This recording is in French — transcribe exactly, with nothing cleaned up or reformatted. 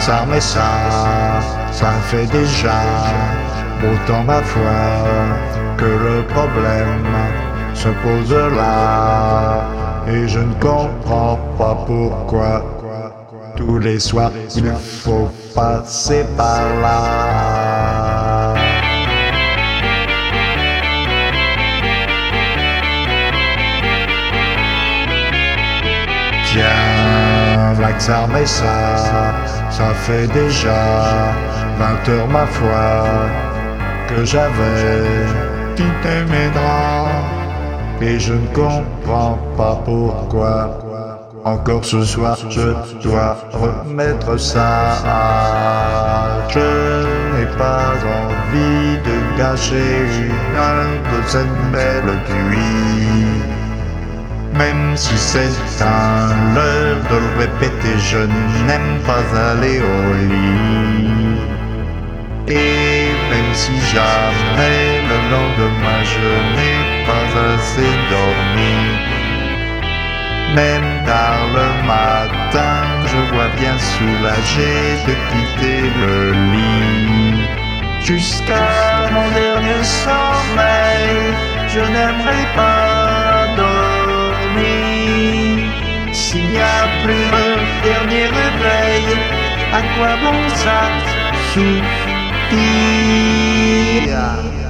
ça, mais ça, ça fait déjà autant ma foi que le problème se pose là. Et je ne comprends pas pourquoi tous les soirs il faut passer par là. Tiens, Black Star, mais ça, ça fait déjà vingt heures ma foi que j'avais quitté mes draps. Et je ne comprends pas pourquoi encore ce soir je dois remettre ça. Je n'ai pas envie de gâcher une heure de cette belle nuit. Même si c'est un leurre de le répéter, je n'aime pas aller au lit. Et même si jamais le lendemain je n'ai pas assez dormi, même tard le matin, je vois bien soulagé de quitter le lit. Jusqu'à mon dernier sommeil, je n'aimerais pas dormir. S'il n'y a plus un dernier réveil, à quoi bon ça suffit?